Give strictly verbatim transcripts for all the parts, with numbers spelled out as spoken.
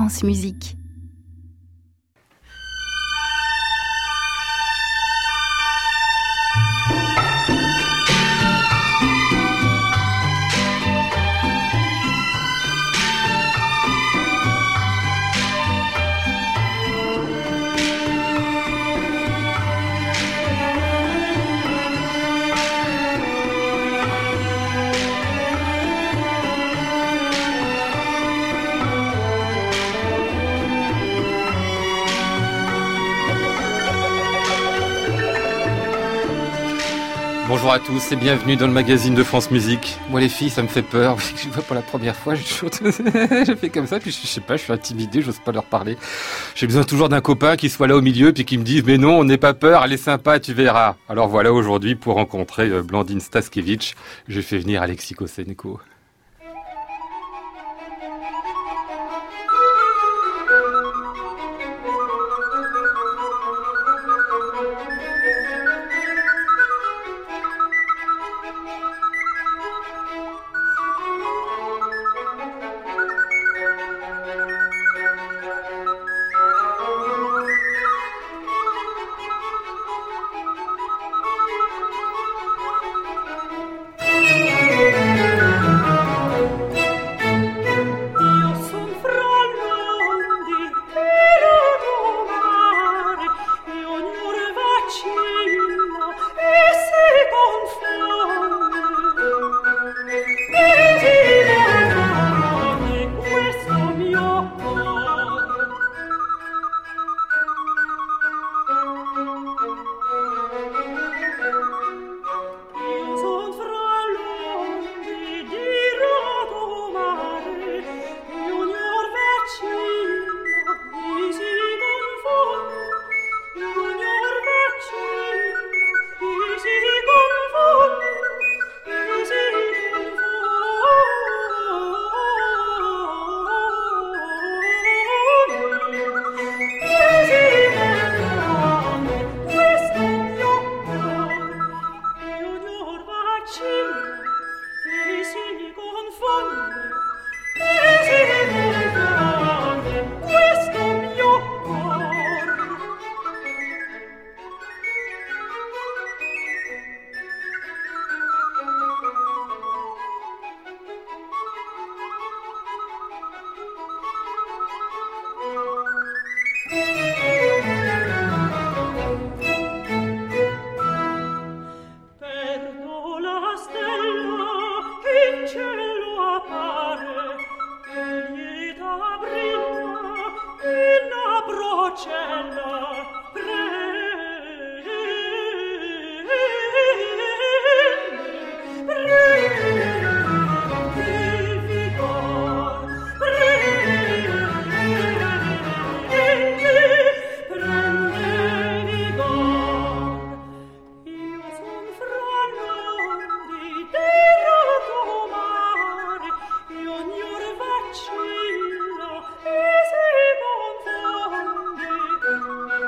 France Musique. Bonjour à tous et bienvenue dans le magazine de France Musique. Moi les filles, ça me fait peur, je vois pour la première fois, je, je fais comme ça, puis je, je sais pas, je suis intimidé, j'ose pas leur parler. J'ai besoin toujours d'un copain qui soit là au milieu, puis qui me dise « Mais non, on n'est pas peur, elle est sympa, tu verras ». Alors voilà, aujourd'hui, pour rencontrer euh, Blandine Staskiewicz, j'ai fait venir Alexis Kossenko. Thank you.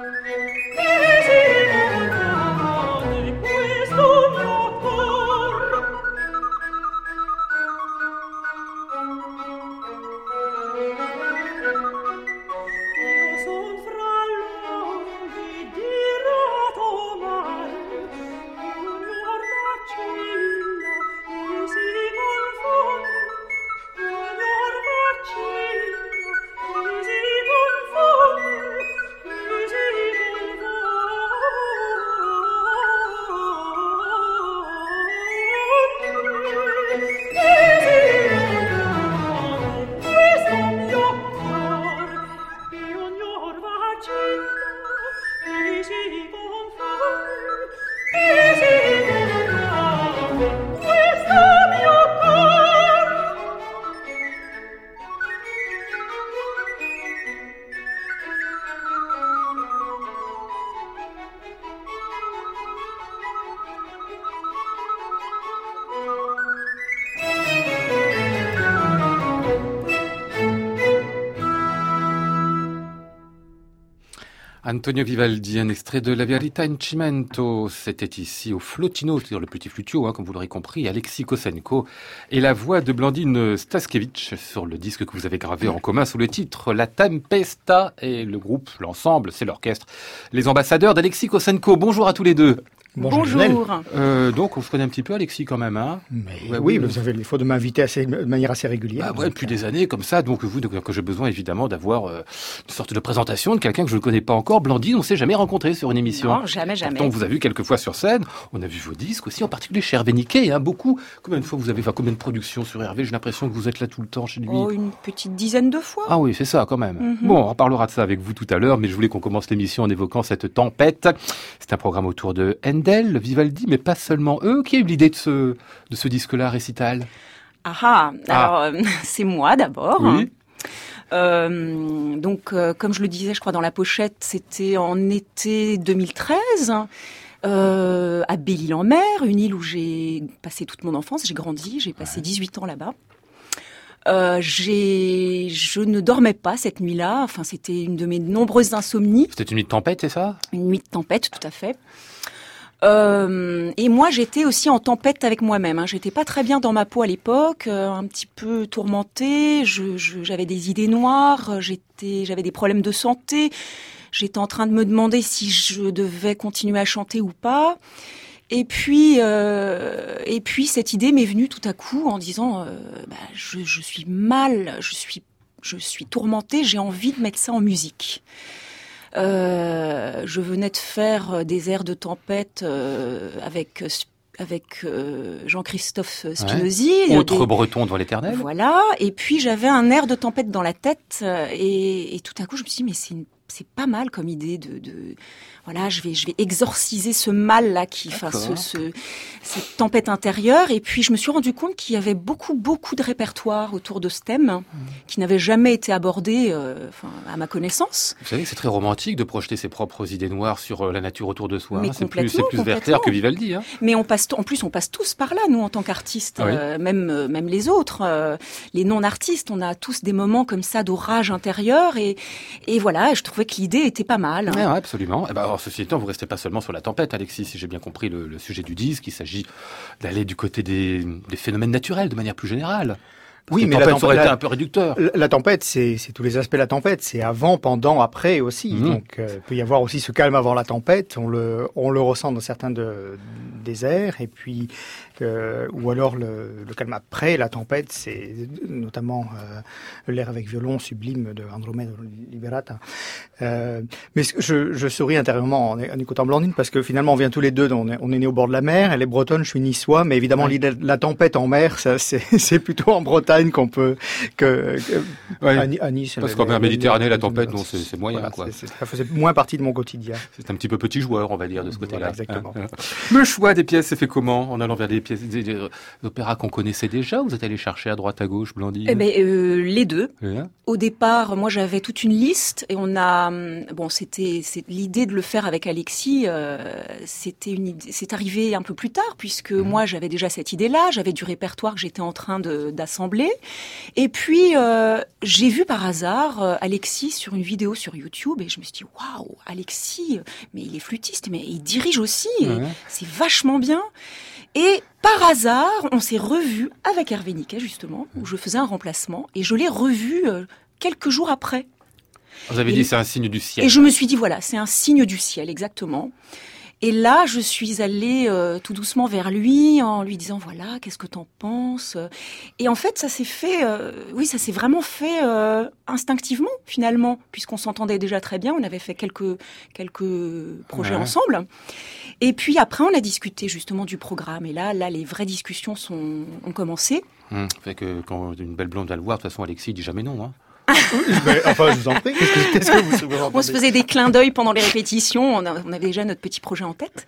Antonio Vivaldi, un extrait de La Verità in Cimento. C'était ici au Flotino, c'est-à-dire le petit flutio, hein, comme vous l'aurez compris, Alexis Kosenko. Et la voix de Blandine Staskiewicz sur le disque que vous avez gravé en commun sous le titre La Tempesta. Et le groupe, l'ensemble, c'est l'orchestre. Les ambassadeurs d'Alexis Kosenko. Bonjour à tous les deux. Bonjour. Bonjour. Euh, donc, on se connaît un petit peu, Alexis, quand même, hein. Mais ouais, oui, oui, vous avez l'effort de m'inviter assez, de manière assez régulière. Bah ouais, depuis des années, comme ça. Donc, vous, donc, que j'ai besoin, évidemment, d'avoir euh, une sorte de présentation de quelqu'un que je ne connais pas encore. Blandine, on ne s'est jamais rencontré sur une émission. Non, jamais, jamais. Pourtant, on vous a vu quelques fois sur scène. On a vu vos disques aussi, en particulier chez Hervé Niquet, hein, beaucoup. Combien de fois vous avez, enfin, combien de productions sur Hervé? J'ai l'impression que vous êtes là tout le temps chez lui. Oh, une petite dizaine de fois. Ah oui, c'est ça, quand même. Mm-hmm. Bon, on reparlera de ça avec vous tout à l'heure, mais je voulais qu'on commence l'émission en évoquant cette tempête. C'est un programme autour de Handel, Vivaldi, mais pas seulement eux. Qui a eu l'idée de ce, de ce disque-là, Récital? Ah ah, alors ah. Euh, c'est moi d'abord. Oui. Euh, donc, euh, comme je le disais, je crois dans la pochette, c'était en été deux mille treize, euh, à Belle-Île-en-Mer, une île où j'ai passé toute mon enfance, j'ai grandi, j'ai passé ouais. dix-huit ans là-bas. Euh, j'ai, je ne dormais pas cette nuit-là. Enfin, c'était une de mes nombreuses insomnies. C'était une nuit de tempête, c'est ça? Une nuit de tempête, tout à fait. Euh, et moi, j'étais aussi en tempête avec moi-même. Hein. J'étais pas très bien dans ma peau à l'époque, euh, un petit peu tourmentée. Je, je, j'avais des idées noires. J'étais, j'avais des problèmes de santé. J'étais en train de me demander si je devais continuer à chanter ou pas. Et puis, euh, et puis cette idée m'est venue tout à coup en disant, euh, bah, je, je suis mal, je suis, je suis tourmentée. J'ai envie de mettre ça en musique. Euh, je venais de faire des airs de tempête euh, avec avec euh, Jean-Christophe Spinozzi. Ouais. Autre des... breton devant l'éternel. Voilà. Et puis j'avais un air de tempête dans la tête et, et tout à coup je me suis dit mais c'est une, c'est pas mal comme idée de, de voilà, je vais, je vais exorciser ce mal-là, qui, enfin, ce, ce, cette tempête intérieure. Et puis, je me suis rendu compte qu'il y avait beaucoup, beaucoup de répertoire autour de ce thème, mmh. qui n'avait jamais été abordé, euh, enfin, à ma connaissance. Vous savez que c'est très romantique de projeter ses propres idées noires sur la nature autour de soi. Mais hein. C'est plus, c'est plus Werther que Vivaldi. Hein. Mais on passe, en plus, on passe tous par là, nous, en tant qu'artistes, ah oui. euh, même, euh, même les autres, euh, les non-artistes. On a tous des moments comme ça d'orage intérieur. Et, et voilà, je trouvais que l'idée était pas mal. Hein. Ouais, ouais, absolument. Et ben, alors, ceci étant, vous restez pas seulement sur la tempête, Alexis, si j'ai bien compris le, le sujet du disque. Il s'agit d'aller du côté des, des phénomènes naturels de manière plus générale. Parce oui, mais la tempête, ça aurait été un peu réducteur. La, la tempête, c'est, c'est tous les aspects de la tempête. C'est avant, pendant, après aussi. Mmh. Donc, il euh, peut y avoir aussi ce calme avant la tempête. On le, on le ressent dans certains de, des airs. Et puis, euh, ou alors le, le calme après la tempête, c'est notamment euh, l'air avec violon sublime de Andromeda Liberata. Euh, mais je, je souris intérieurement en, en écoutant Blandine parce que finalement, on vient tous les deux. On est, on est nés au bord de la mer. Elle est bretonne, je suis niçois. Mais évidemment, ouais. l'idée de la tempête en mer, ça, c'est, c'est plutôt en Bretagne qu'on peut que, que ouais. à Nice parce qu'en mer Méditerranée la tempête non c'est, c'est moyen voilà, quoi c'est, c'est, ça faisait moins partie de mon quotidien. C'est un petit peu petit joueur on va dire de ce côté-là. Voilà, exactement. Hein, hein. Le choix des pièces s'est fait comment en allant vers des pièces des, des, des opéras qu'on connaissait déjà ou vous êtes allé chercher à droite à gauche Blandine? Eh ben euh, les deux. Hein au départ moi j'avais toute une liste et on a bon c'était c'est l'idée de le faire avec Alexis euh, c'était une idée, c'est arrivé un peu plus tard puisque mmh. moi j'avais déjà cette idée-là, j'avais du répertoire que j'étais en train de d'assembler. Et puis, euh, j'ai vu par hasard euh, Alexis sur une vidéo sur YouTube et je me suis dit, waouh, Alexis, mais il est flûtiste, mais il dirige aussi, ouais. et c'est vachement bien. Et par hasard, on s'est revus avec Hervé Niquet, justement, où je faisais un remplacement, et je l'ai revu euh, quelques jours après. Vous avez et, dit c'est un signe du ciel. Et je me suis dit, voilà, c'est un signe du ciel, exactement. Et là, je suis allée euh, tout doucement vers lui en lui disant voilà, qu'est-ce que t'en penses? Et en fait, ça s'est fait, euh, oui, ça s'est vraiment fait euh, instinctivement finalement, puisqu'on s'entendait déjà très bien. On avait fait quelques quelques projets ouais. ensemble. Et puis après, on a discuté justement du programme. Et là, là, les vraies discussions sont ont commencé. Hum, fait que quand une belle blonde va le voir, de toute façon, Alexis dit jamais non, hein. Mais, enfin, je vous en prie. Qu'est-ce que, qu'est-ce que vous On se faisait des clins d'œil pendant les répétitions. On, a, on avait déjà notre petit projet en tête.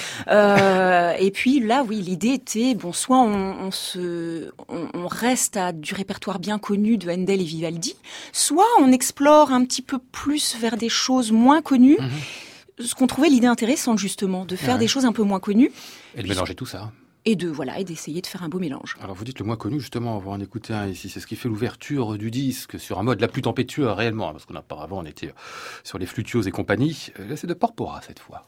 Euh, et puis là, oui, l'idée était bon. Soit on, on se, on, on reste à du répertoire bien connu de Handel et Vivaldi, soit on explore un petit peu plus vers des choses moins connues. Mm-hmm. Ce qu'on trouvait l'idée intéressante justement, de faire ouais. des choses un peu moins connues. Et de mélanger tout ça. Et de voilà et d'essayer de faire un beau mélange. Alors vous dites le moins connu, justement, on va en écouter un ici. C'est ce qui fait l'ouverture du disque sur un mode la plus tempétueux réellement, parce qu'auparavant on était sur les flutios et compagnie. Là c'est de Porpora cette fois.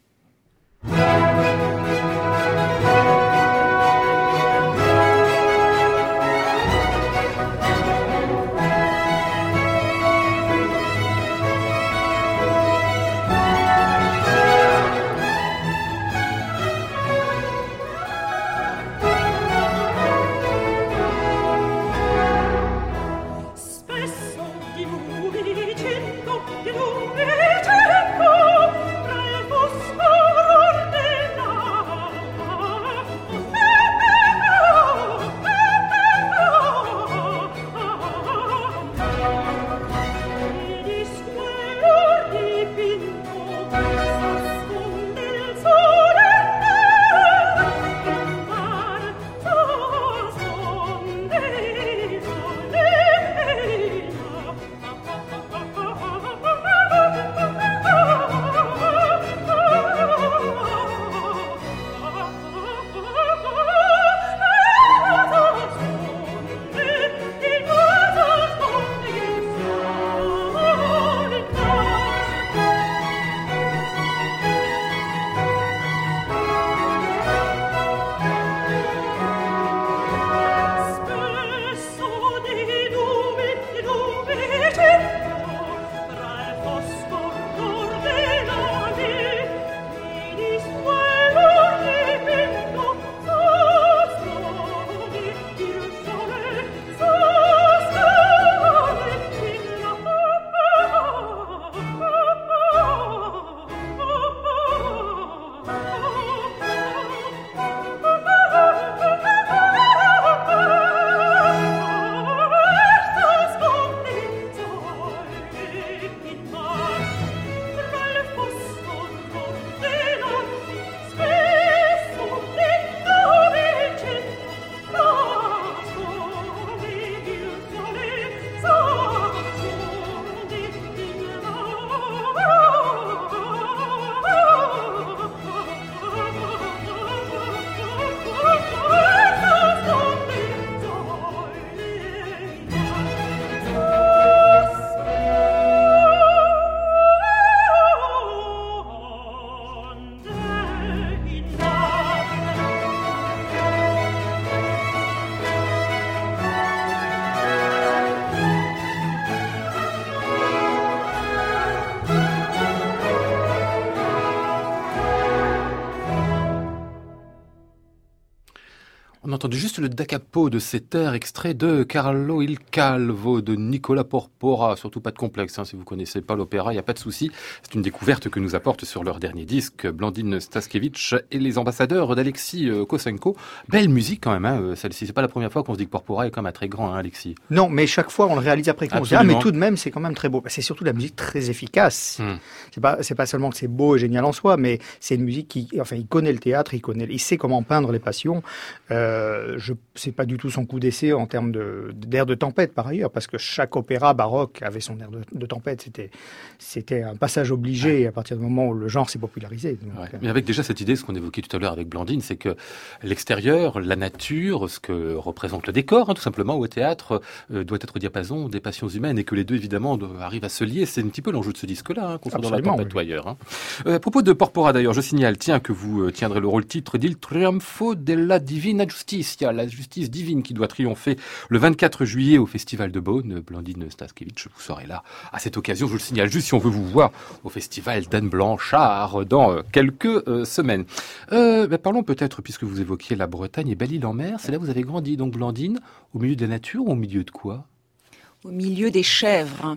On a entendu juste le da capo de cet air extrait de Carlo il Calvo de Nicola Porpora. Surtout pas de complexe, hein, si vous connaissez pas l'opéra, il n'y a pas de souci. C'est une découverte que nous apporte sur leur dernier disque, Blandine Staskiewicz et les ambassadeurs d'Alexis Kosenko. Belle musique quand même, hein, celle-ci. C'est pas la première fois qu'on se dit que Porpora est quand même un très grand, hein, Alexis. Non, mais chaque fois on le réalise après qu'on se dit, ah, mais tout de même c'est quand même très beau. C'est surtout de la musique très efficace. Hum. C'est pas, c'est pas seulement que c'est beau et génial en soi, mais c'est une musique qui, enfin, il connaît le théâtre, il connaît, il sait comment peindre les passions. Euh, je c'est pas du tout son coup d'essai en termes de d'air de tempête par ailleurs, parce que chaque opéra baroque avait son air de, de tempête. C'était c'était un passage obligé ouais. à partir du moment où le genre s'est popularisé. Donc, ouais. Mais avec déjà cette idée, ce qu'on évoquait tout à l'heure avec Blandine, c'est que l'extérieur, la nature, ce que représente le décor, hein, tout simplement au théâtre, euh, doit être au diapason des passions humaines, et que les deux évidemment arrivent à se lier. C'est un petit peu l'enjeu de ce disque-là, hein, qu'on soit dans la tempête oui. ou ailleurs. Hein. Euh, à propos de Porpora d'ailleurs, je signale, tiens, que vous euh, tiendrez le rôle titre d'Il Triunfo della Divina Giustizia, la justice divine qui doit triompher le vingt-quatre juillet au Festival de Beaune. Blandine Staskiewicz, vous serez là à cette occasion. Je vous le signale juste si on veut vous voir au Festival d'Anne Blanchard dans euh, quelques euh, semaines. Euh, bah, parlons peut-être, puisque vous évoquiez la Bretagne et Belle-Île-en-Mer, c'est là que vous avez grandi, donc Blandine, au milieu de la nature ou au milieu de quoi ? Au milieu des chèvres.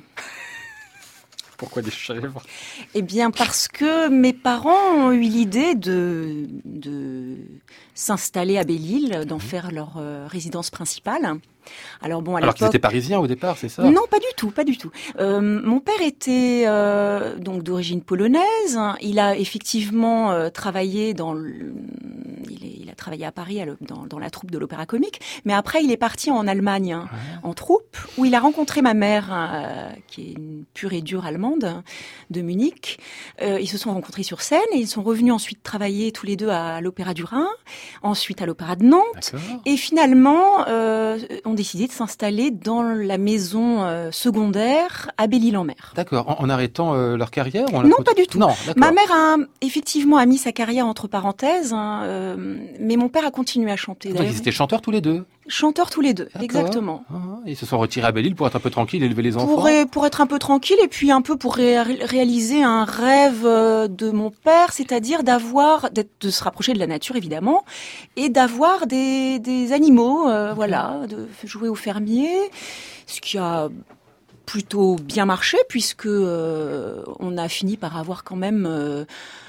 Pourquoi des chèvres ? Eh bien, parce que mes parents ont eu l'idée de, de s'installer à Belle-Île, d'en mmh. faire leur euh, résidence principale. Alors bon, à Alors qu'ils étaient parisiens au départ, c'est ça ? Non, pas du tout, pas du tout. Euh, mon père était euh, donc d'origine polonaise. Il a effectivement euh, travaillé dans le, il, est, il a travaillé à Paris à le, dans, dans la troupe de l'Opéra Comique, mais après il est parti en Allemagne hein, ouais. en troupe où il a rencontré ma mère, euh, qui est une pure et dure allemande de Munich. Euh, ils se sont rencontrés sur scène et ils sont revenus ensuite travailler tous les deux à l'Opéra du Rhin, ensuite à l'Opéra de Nantes. D'accord. Et finalement, euh, ont décidé de s'installer dans la maison euh, secondaire à Belle-Île-en-Mer. D'accord. En, en arrêtant euh, leur carrière ou en la Non, cont- pas du tout. Non, d'accord. Ma mère a effectivement a mis sa carrière entre parenthèses, hein, euh, mais mon père a continué à chanter. Donc, D'ailleurs. ils étaient chanteurs tous les deux. Chanteurs tous les deux, D'accord. exactement. Ah, ils se sont retirés à Belle-Île pour être un peu tranquilles et élever les enfants. Pour, pour être un peu tranquille et puis un peu pour ré- réaliser un rêve de mon père, c'est-à-dire d'avoir, d'être, de se rapprocher de la nature évidemment, et d'avoir des, des animaux, euh, voilà, de jouer au fermier, ce qui a plutôt bien marché puisque euh, on a fini par avoir quand même euh,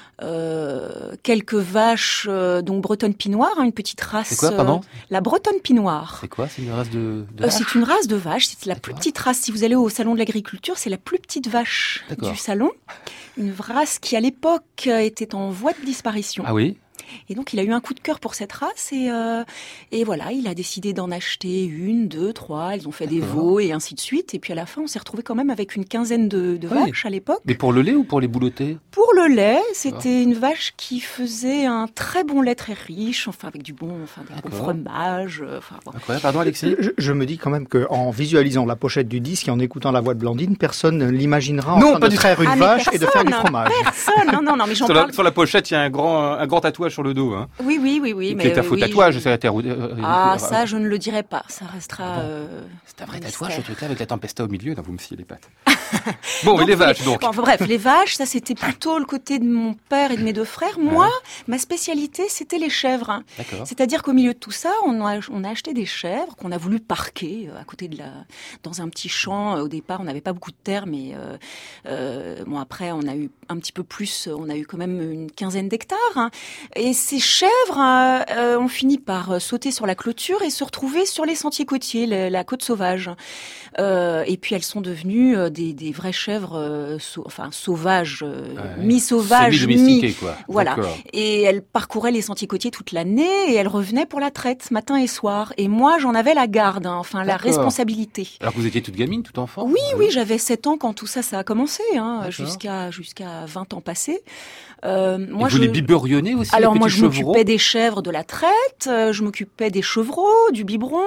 euh, quelques vaches, euh, donc bretonne pinoire, hein, une petite race. C'est quoi, pardon ? euh, La bretonne pinoire. C'est quoi ? C'est une race de, de Euh, vache c'est une race de vache, c'est la plus D'accord. petite race. Si vous allez au salon de l'agriculture, c'est la plus petite vache D'accord. du salon. Une race qui à l'époque euh, était en voie de disparition. Ah oui ? Et donc il a eu un coup de cœur pour cette race et, euh, et voilà, il a décidé d'en acheter une, deux, trois. Ils ont fait des D'accord. veaux et ainsi de suite. Et puis à la fin, on s'est retrouvé quand même avec une quinzaine de, de Oui. vaches à l'époque. Mais pour le lait ou pour les boulotter ? Pour le lait, c'était une vache qui faisait un très bon lait très riche, enfin avec du bon, enfin des bons D'accord. fromages. euh, Enfin, bon. Incroyable. Pardon, Alexis ? Je, je me dis quand même qu'en visualisant la pochette du disque et en écoutant la voix de Blandine, personne ne l'imaginera en Non, train pas de du traire une Ah, mais vache et de faire du personne, fromage. Personne, non, non, non, mais j'en Sur parle. la, sur la pochette, il y a un grand, un grand tatouage sur le dos. Hein, Oui, oui, oui, oui. qui mais est un faux oui, tatouage, je- c'est la terre. euh, Ah, euh, ça, je ne le dirai pas. Ça restera. Ah bon euh, C'est un vrai mystère. tatouage, ce truc-là, avec la tempesta au milieu. Non, vous me sciez les pattes. Bon, mais Donc, les vaches, les- donc. Bon, enfin, bref, les vaches, ça c'était plutôt le côté de mon père et de mes deux frères. Moi, Ouais. ma spécialité, c'était les chèvres. hein. D'accord. C'est-à-dire qu'au milieu de tout ça, on a, on a acheté des chèvres qu'on a voulu parquer euh, à côté de la, dans un petit champ. Euh, Au départ, on n'avait pas beaucoup de terre, mais euh, euh, bon après, on a eu un petit peu plus. On a eu quand même une quinzaine d'hectares. hein. Et ces chèvres euh, euh, ont fini par euh, sauter sur la clôture et se retrouver sur les sentiers côtiers, la, la côte sauvage. Euh, et puis elles sont devenues euh, des, des vraies chèvres, euh, sau- enfin sauvages, euh, Ouais. mi-sauvages, mi. Semi-domestiqué, quoi. Voilà. D'accord. Et elles parcouraient les sentiers côtiers toute l'année et elles revenaient pour la traite matin et soir. Et moi, j'en avais la garde, hein, enfin la D'accord. responsabilité. Alors que vous étiez toute gamine, tout enfant Oui, Ah oui, j'avais sept ans quand tout ça, ça a commencé, hein, D'accord. jusqu'à jusqu'à vingt ans passés. Euh, Et moi, vous je... les biberonnez aussi, Alors les moi, petits je chevreaux m'occupais des chèvres de la traite, euh, je m'occupais des chevreaux, du biberon,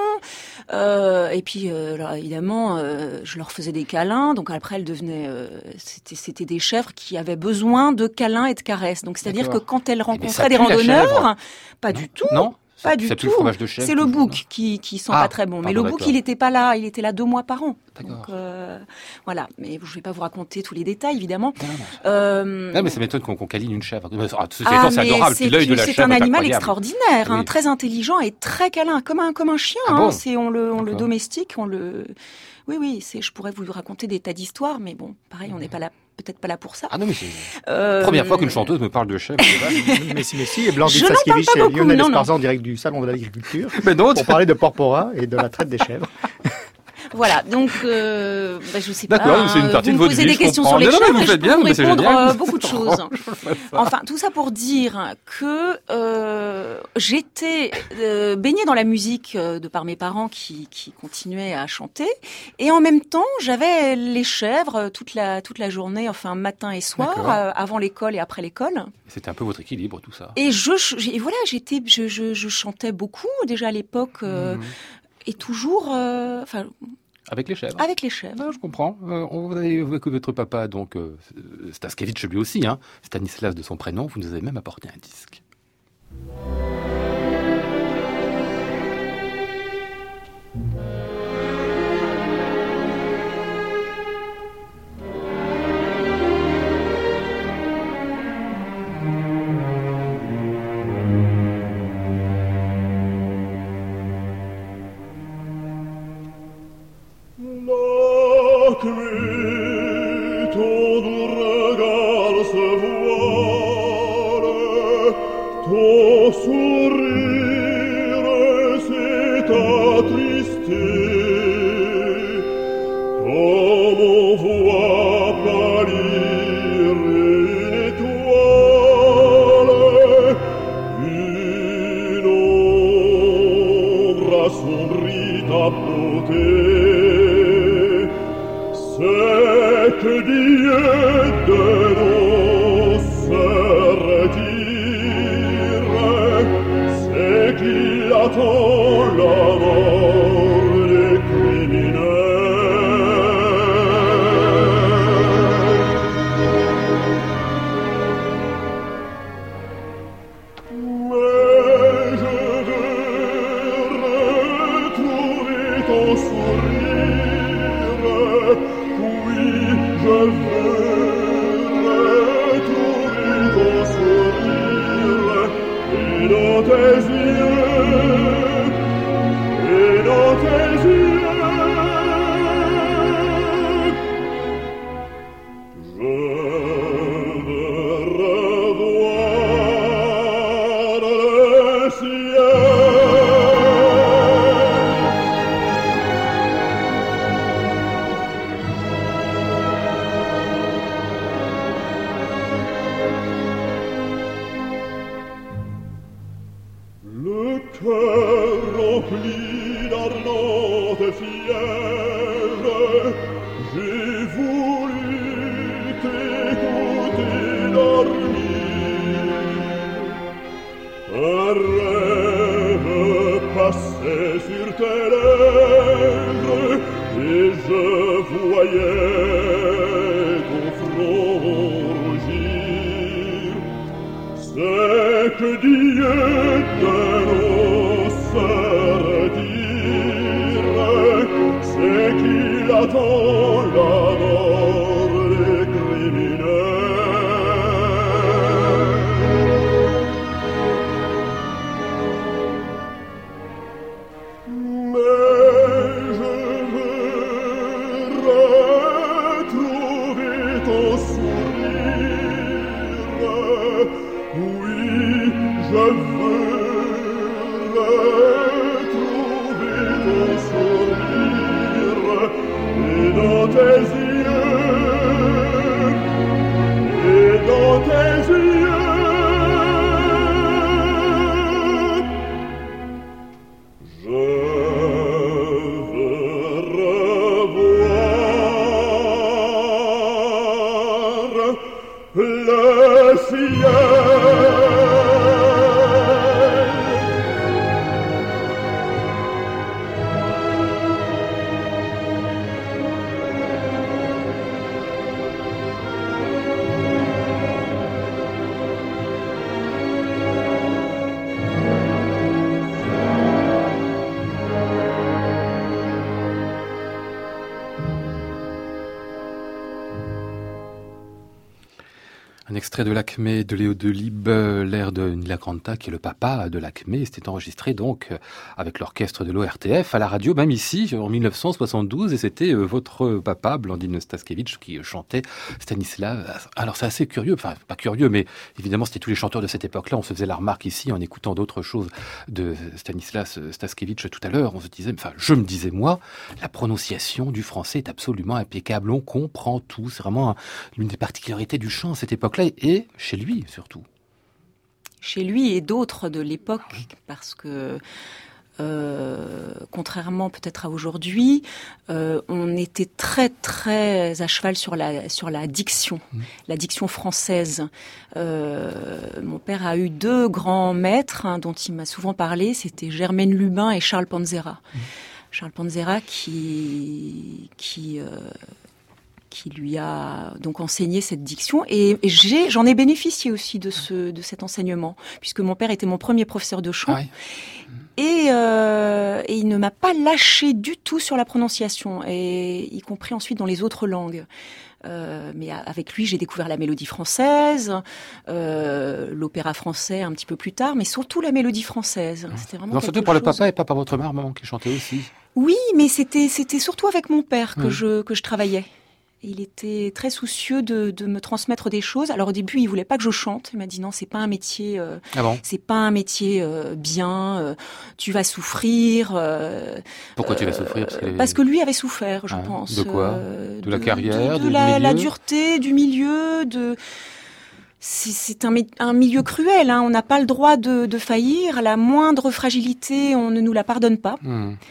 euh, et puis euh, alors, évidemment, euh, je leur faisais des câlins. Donc après, elles devenaient, euh, c'était, c'était des chèvres qui avaient besoin de câlins et de caresses. Donc c'est-à-dire que D'accord. quand elles mais ça rencontraient des pue, la randonneurs, chèvre. pas Non. du tout. Non Pas Ça- du ça pue tout. le fromage de chèvre. C'est le tout, bouc qui qui sent Ah, pas très bon. Mais pardon, le bouc, d'accord. il était pas là. Il était là deux mois par an. D'accord. Donc euh, voilà. Mais je vais pas vous raconter tous les détails, évidemment. Non, non. Euh, Non, mais ça m'étonne qu'on qu'on câline une chèvre. Ah, ceci ah, étant, c'est mais adorable. Puis l'œil de la c'est chèvre un est animal incroyable. extraordinaire, hein, Oui. très intelligent et très câlin, comme un comme un chien. Ah hein. bon C'est on le on le D'accord. domestique, on le. Oui oui, c'est. Je pourrais vous raconter des tas d'histoires, mais bon, pareil, on n'est pas là, peut-être pas là pour ça. Ah non, mais c'est Euh, première fois qu'une chanteuse me parle de chèvre. Mais si, mais si, et Blandine Je n'en parle Saskiewicz pas et beaucoup, Lionel non, non. Esparza en direct du Salon de l'Agriculture Mais non, pour parler de Porpora et de la traite des chèvres. Voilà, donc euh, bah, je sais pas. D'accord, c'est une hein, partie vous de me votre posez vie, des je questions comprends. sur les Non, non, mais chèvres vous et je faites peux bien, vous mais c'est répondre génial. euh, beaucoup de choses. Enfin, tout ça pour dire que euh, j'étais euh, baignée dans la musique euh, de par mes parents qui, qui continuaient à chanter, et en même temps, j'avais les chèvres euh, toute la toute la journée, enfin matin et soir, D'accord. euh, avant l'école et après l'école. C'était un peu votre équilibre, tout ça. Et je, j'ai- voilà, j'étais, je, je, je chantais beaucoup déjà à l'époque, euh, Mhm. et toujours, euh, enfin, Avec les chèvres. avec les chèvres. Ah, je comprends. Euh, on vous avez évoqué votre papa, donc euh, Staskiewicz lui aussi, hein. Stanislas de son prénom. Vous nous avez même apporté un disque. Une ombre assombrit ta beauté. C'est que Dieu de nous se retire, c'est qu'il attend la mort des criminels. Mais je veux retrouver ton sourire, oui, je veux retrouver ton sourire, et dans tes yeux, et dans tes yeux, je veux revoir le ciel. Le cœur rempli d'ardente fièvre, j'ai voulu t'écouter dormir. Un rêve passait sur tes lèvres, et je voyais ton front rougir. C'est que Dieu de nous se retire, c'est qu'il attend la mort des criminels. Mais je veux retrouver ton sourire, oui, je veux retrouver ton sourire, et dans tes yeux, et dans tes yeux, je veux revoir le ciel. Un extrait de l'Acmé de Léo Delibes, l'air de Nila Granta, qui est le papa de l'Acmé. C'était enregistré donc avec l'orchestre de l'O R T F à la radio, même ici, en mille neuf cent soixante-douze. Et c'était votre papa, Blandine Staskiewicz, qui chantait Stanislas. Alors c'est assez curieux, enfin pas curieux, mais évidemment c'était tous les chanteurs de cette époque-là. On se faisait la remarque ici en écoutant d'autres choses de Stanislas Staskiewicz tout à l'heure. On se disait, enfin je me disais moi, la prononciation du français est absolument impeccable. On comprend tout. C'est vraiment l'une des particularités du chant à cette époque-là. Et chez lui, surtout. Chez lui et d'autres de l'époque, parce que, euh, contrairement peut-être à aujourd'hui, euh, on était très très à cheval sur la sur la diction, mmh. la diction française. Euh, mon père a eu deux grands maîtres hein, dont il m'a souvent parlé, c'était Germaine Lubin et Charles Panzera. Mmh. Charles Panzera qui qui euh, qui lui a donc enseigné cette diction et j'ai j'en ai bénéficié aussi de ce de cet enseignement puisque mon père était mon premier professeur de chant. Ah oui. Et, euh, et il ne m'a pas lâché du tout sur la prononciation, et y compris ensuite dans les autres langues. Euh, mais avec lui, j'ai découvert la mélodie française, euh, l'opéra français un petit peu plus tard, mais surtout la mélodie française. C'était vraiment non, surtout par chose... le papa et pas par votre mère, maman, qui chantait aussi. Oui, mais c'était c'était surtout avec mon père que mmh. je que je travaillais. Il était très soucieux de, de me transmettre des choses. Alors au début, il voulait pas que je chante. Il m'a dit non, c'est pas un métier, euh, ah bon c'est pas un métier euh, bien. Euh, tu vas souffrir. Euh, Pourquoi euh, tu vas souffrir parce, les... parce que lui avait souffert, je ah, pense. De quoi euh, De la carrière, de, de, de du la, milieu la dureté du milieu, de. C'est, c'est un, un milieu cruel. Hein. On n'a pas le droit de, de faillir. La moindre fragilité, on ne nous la pardonne pas. Mmh.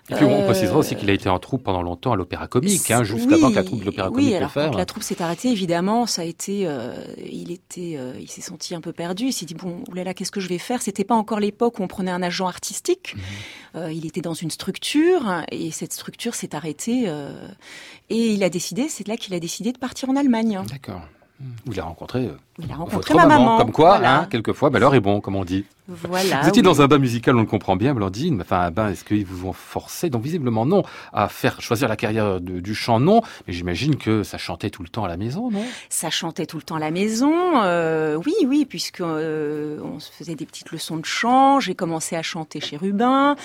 Et puis on précisera aussi qu'il a été en troupe pendant longtemps à l'Opéra Comique, hein, juste oui, avant que la troupe de l'Opéra Comique oui, le alors fasse. quand la troupe s'est arrêtée, évidemment, ça a été, euh, il était, euh, il s'est senti un peu perdu. Il s'est dit bon, oulala, qu'est-ce que je vais faire ? C'était pas encore l'époque où on prenait un agent artistique. Mmh. Euh, il était dans une structure et cette structure s'est arrêtée euh, et il a décidé, c'est là qu'il a décidé de partir en Allemagne. D'accord. Où il a rencontré, euh, il a rencontré votre ma maman, maman. Comme quoi, voilà. hein, quelquefois, bah, l'heure est bon, comme on dit. Voilà. Vous étiez oui. dans un bain musical, on le comprend bien, Blandine. Enfin, un bain, est-ce qu'ils vous ont forcé ? Donc, visiblement, non. À faire choisir la carrière de, du chant, non. Mais j'imagine que ça chantait tout le temps à la maison, non ? Ça chantait tout le temps à la maison. Euh, oui, oui, puisque euh, on se faisait des petites leçons de chant. J'ai commencé à chanter chez Rubin,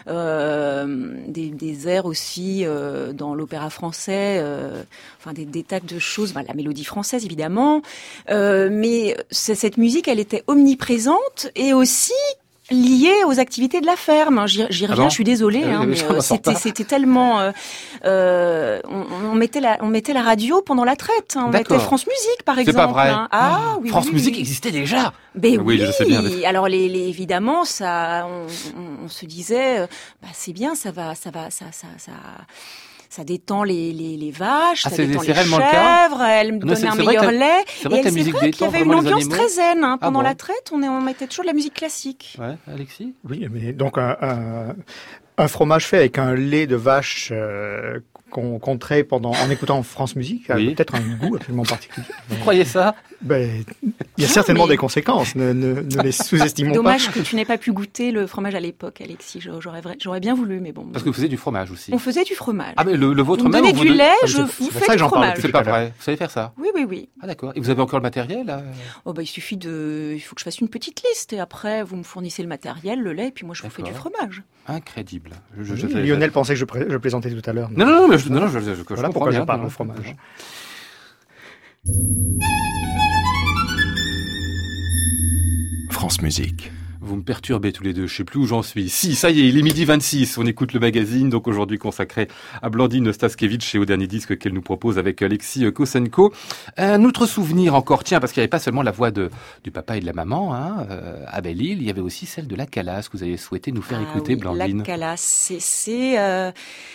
euh, des, des airs aussi euh, dans l'opéra français. Euh, enfin, des, des tas de choses. Ben, la mélodie française, évidemment. Euh, mais cette musique, elle était omniprésente et aussi liée aux activités de la ferme. J'y, j'y reviens, ah bon je suis désolée, euh, hein, mais euh, c'était, c'était tellement. Euh, euh, on, on mettait la, on mettait la radio pendant la traite. Hein, on D'accord. mettait France Musique, par exemple. C'est pas vrai. Hein. Ah oui. France oui, Musique oui. existait déjà. Ben oui, oui, je sais bien. Alors les, les évidemment, ça, on, on, on se disait, euh, bah, c'est bien, ça va, ça va, ça, ça, ça. Ça détend les, les, les vaches, ah, ça c'est, détend c'est les chèvres, elles me donnaient un meilleur que, lait. C'est vrai, et que la c'est musique vrai détend, qu'il y avait une ambiance très zen. Hein. Pendant ah bon. la traite, on, est, on mettait toujours de la musique classique. Ouais, Alexis ? Oui, mais donc un, un, un fromage fait avec un lait de vache euh, qu'on, qu'on trait pendant, en écoutant France Musique, oui. a peut-être un goût absolument particulier. Vous croyez ça ? Ben, il y a non, certainement mais... des conséquences, ne, ne, ne les sous-estimons Dommage pas. Dommage que tu n'aies pas pu goûter le fromage à l'époque, Alexis. J'aurais, j'aurais bien voulu, mais bon. Parce que vous faisiez du fromage aussi. On faisait du fromage. Ah, mais le, le vôtre vous même me donnez du lait, ah, je vous fais du fromage. C'est pas vrai. Vous savez faire ça ? Oui, oui, oui. Ah, d'accord. Et vous avez encore le matériel là ? Oh, bah, il suffit de, il faut que je fasse une petite liste et après, vous me fournissez le matériel, le lait, et puis moi, je vous d'accord. fais du fromage. Incroyable. Je, je, je, Lionel je... pensait que je, pré... je plaisantais tout à l'heure. Non, non, non, mais je, non, non, je, je, je, voilà je pourquoi bien, je parle non, de fromage. France Musique. Vous me perturbez tous les deux, je sais plus où j'en suis. Si, ça y est, il est midi vingt-six, on écoute le magazine, donc aujourd'hui consacré à Blandine Staskiewicz et au dernier disque qu'elle nous propose avec Alexis Kosenko. Un autre souvenir encore, tiens, parce qu'il n'y avait pas seulement la voix de, du papa et de la maman, hein, euh, à Belle-Île, il y avait aussi celle de la Calas que vous avez souhaité nous faire ah, écouter, oui, Blandine. La Calas, c'est, c'est, euh,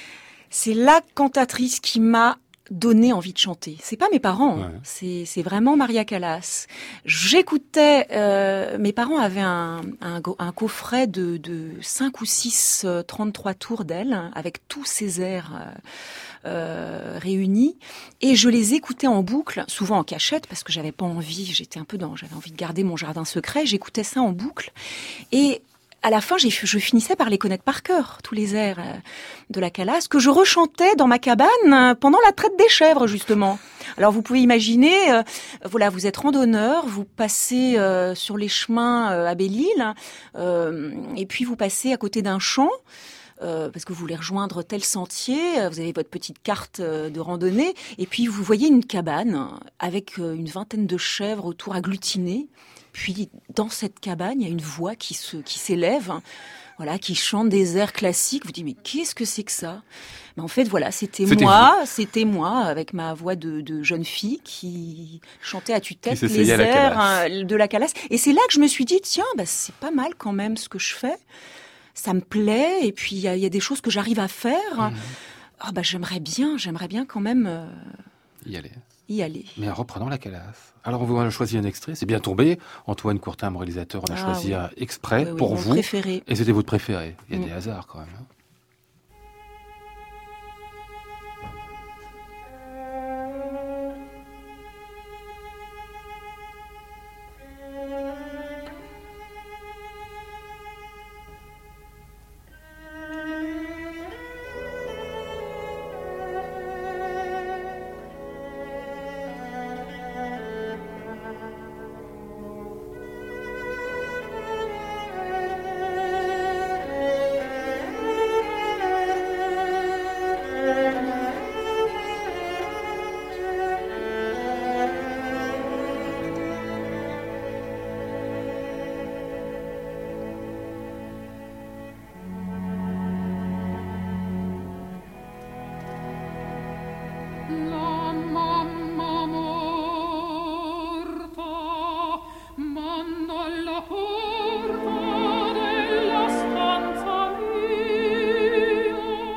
c'est la cantatrice qui m'a donner envie de chanter. C'est pas mes parents, ouais. c'est, c'est vraiment Maria Callas. J'écoutais, euh, mes parents avaient un, un, un coffret de, de cinq ou six euh, trente-trois tours d'elle, hein, avec tous ces airs euh, euh, réunis, et je les écoutais en boucle, souvent en cachette, parce que j'avais pas envie, j'étais un peu dans, j'avais envie de garder mon jardin secret, j'écoutais ça en boucle, et à la fin, j'ai, je finissais par les connaître par cœur, tous les airs euh, de la Calas, que je rechantais dans ma cabane euh, pendant la traite des chèvres, justement. Alors, vous pouvez imaginer, euh, voilà, vous êtes randonneur, vous passez euh, sur les chemins euh, à Belle-Île, euh, et puis vous passez à côté d'un champ, euh, parce que vous voulez rejoindre tel sentier, vous avez votre petite carte euh, de randonnée, et puis vous voyez une cabane avec euh, une vingtaine de chèvres autour agglutinées. Puis, dans cette cabane, il y a une voix qui se, qui s'élève, hein, voilà, qui chante des airs classiques. Vous dites, mais qu'est-ce que c'est que ça ? Mais en fait, voilà, c'était, c'était moi, vous. c'était moi, avec ma voix de, de jeune fille qui chantait à tue-tête les airs hein, de la Calas. Et c'est là que je me suis dit, tiens, bah, c'est pas mal quand même ce que je fais. Ça me plaît, et puis il y, y a des choses que j'arrive à faire. Mmh. Oh, bah, j'aimerais bien, j'aimerais bien quand même euh, y aller. Y aller. Mais en reprenant la Calas. Alors, on a choisi un extrait, c'est bien tombé. Antoine Courtin, mon réalisateur, on a ah, choisi oui. un extrait oui, oui, pour mon vous. Préféré. Et c'était votre préféré. Il y a mmh. des hasards quand même. Hein. Porta della stanza mia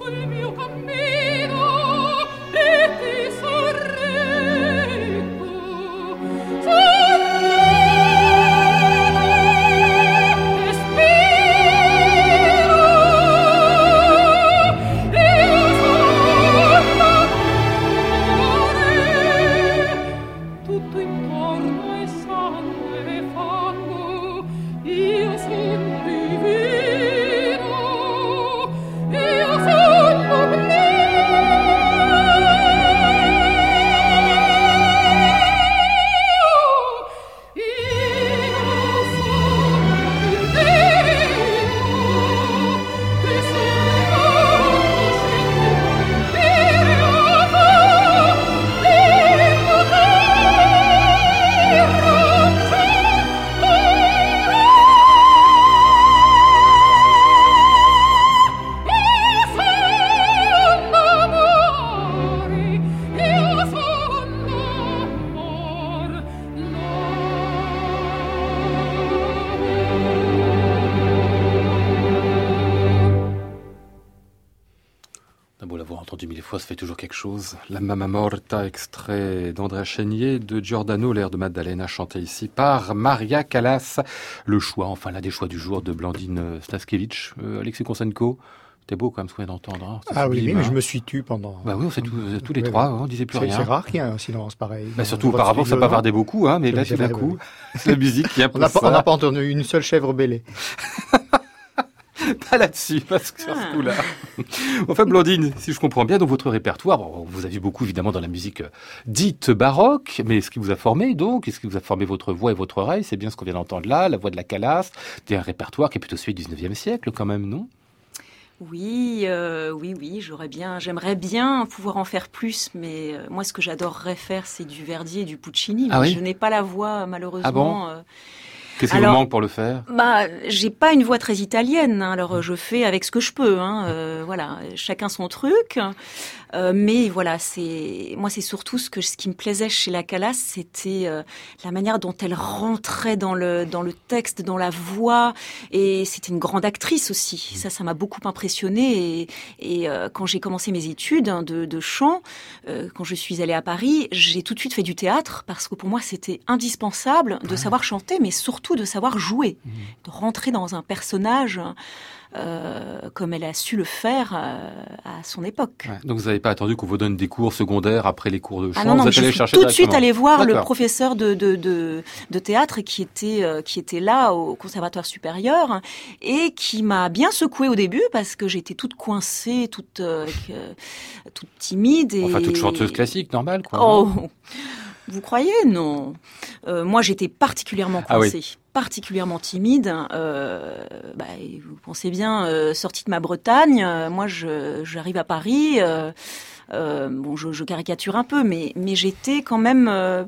fois, ça fait toujours quelque chose. La Mamma Morta, extrait d'Andrea Chénier, de Giordano, l'air de Maddalena, chanté ici par Maria Callas. Le choix, enfin l'un des choix du jour de Blandine Staskiewicz. Euh, Alexis Konsenko, c'était beau quand même ce qu'on vient d'entendre. Hein. Ah sublime, oui, oui, mais hein. je me suis tu pendant... Bah oui, on fait tout, tous les oui, trois, oui. hein, on disait plus c'est, rien. C'est rare qu'il y ait un silence pareil. Bah surtout auparavant, ça bavardait beaucoup, hein, mais là, tout d'un coup, c'est la musique qui impose ça. On n'a pas entendu une seule chèvre bêlée. Pas là-dessus, parce que sur ce coup-là. Enfin, Blandine, si je comprends bien, dans votre répertoire, bon, vous avez beaucoup évidemment dans la musique dite baroque, mais ce qui vous a formé donc, et ce qui vous a formé votre voix et votre oreille, c'est bien ce qu'on vient d'entendre là, la voix de la Callas, un répertoire qui est plutôt celui du dix-neuvième siècle quand même, non ? Oui, euh, oui, oui, j'aurais bien, j'aimerais bien pouvoir en faire plus, mais euh, moi, ce que j'adorerais faire, c'est du Verdi et du Puccini. Ah oui ? Je n'ai pas la voix, malheureusement. Ah bon ? euh, Qu'est-ce qui alors, vous manque pour le faire ? Bah, j'ai pas une voix très italienne, hein, alors je fais avec ce que je peux. Hein, euh, voilà, chacun son truc. Euh, mais voilà, c'est moi, c'est surtout ce que ce qui me plaisait chez la Callas, c'était euh, la manière dont elle rentrait dans le dans le texte, dans la voix, et c'était une grande actrice aussi. Ça, ça m'a beaucoup impressionnée. Et, et euh, quand j'ai commencé mes études hein, de, de chant, euh, quand je suis allée à Paris, j'ai tout de suite fait du théâtre parce que pour moi, c'était indispensable de savoir chanter, mais surtout de savoir jouer, mmh. de rentrer dans un personnage euh, comme elle a su le faire euh, à son époque. Ouais, donc vous n'avez pas attendu qu'on vous donne des cours secondaires après les cours de chant. Ah non, non, vous êtes je allé suis chercher tout de suite allée voir D'accord. le professeur de, de, de, de théâtre qui était, euh, qui était là au Conservatoire supérieur et qui m'a bien secouée au début parce que j'étais toute coincée, toute, euh, euh, toute timide. Et... Enfin, toute chanteuse classique, normale, quoi. Oh, vous croyez ? Non. Euh, moi, j'étais particulièrement coincée. Ah oui. particulièrement timide. Euh, bah, vous pensez bien, euh, sortie de ma Bretagne, euh, moi je, j'arrive à Paris, euh, euh, bon je, je caricature un peu, mais, mais j'étais quand même... Euh,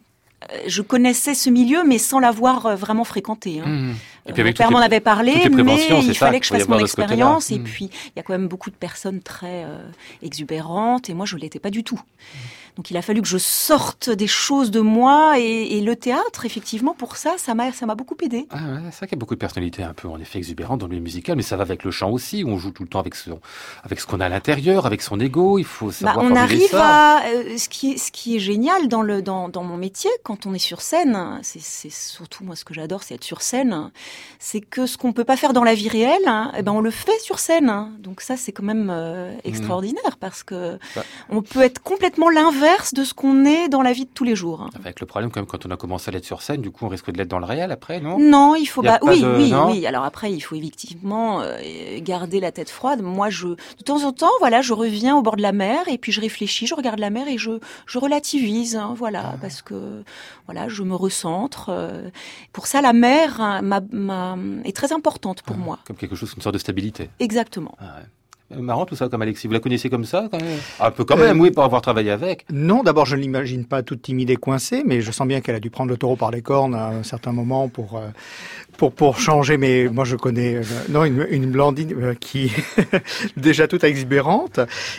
je connaissais ce milieu, mais sans l'avoir vraiment fréquenté. Hein. Mmh. Et puis avec Mon père m'en avait parlé, mais il fallait que je fasse mon expérience. Et mmh. puis, il y a quand même beaucoup de personnes très euh, exubérantes, et moi, je ne l'étais pas du tout. Mmh. Donc, il a fallu que je sorte des choses de moi, et, et le théâtre, effectivement, pour ça, ça m'a, ça m'a beaucoup aidé. Ah ouais, c'est vrai qu'il y a beaucoup de personnalités un peu, en effet, exubérantes dans le milieu musical, mais ça va avec le chant aussi, où on joue tout le temps avec, son, avec ce qu'on a à l'intérieur, avec son ego, il faut savoir bah, on arrive ça. à... Euh, ce, qui est, ce qui est génial dans, le, dans, dans mon métier, quand on est sur scène, c'est, c'est surtout, moi, ce que j'adore, c'est être sur scène, c'est que ce qu'on peut pas faire dans la vie réelle, hein, eh ben, on le fait sur scène. Hein. Donc ça, c'est quand même euh, extraordinaire, mmh. parce que bah. on peut être complètement l'inverse de ce qu'on est dans la vie de tous les jours. Hein. Avec le problème, quand même, quand on a commencé à l'être sur scène, du coup, on risque de l'être dans le réel après, non ? Non, il faut... Bah, oui, de... oui, non oui. Alors après, il faut effectivement euh, garder la tête froide. Moi, je, de temps en temps, voilà, je reviens au bord de la mer et puis je réfléchis, je regarde la mer et je, je relativise, hein, voilà, ah. parce que, voilà, je me recentre. Euh, pour ça, la mer hein, m'a, m'a, est très importante pour ah, moi. Comme quelque chose, une sorte de stabilité. Exactement. Ah ouais. Marrant tout ça comme Alexis. Vous la connaissez comme ça quand même ? Un peu quand même, euh, oui, pour avoir travaillé avec. Non, d'abord je ne l'imagine pas toute timide et coincée, mais je sens bien qu'elle a dû prendre le taureau par les cornes à un certain moment pour euh, pour pour changer. Mais moi je connais euh, non une, une Blandine euh, qui déjà toute exubérante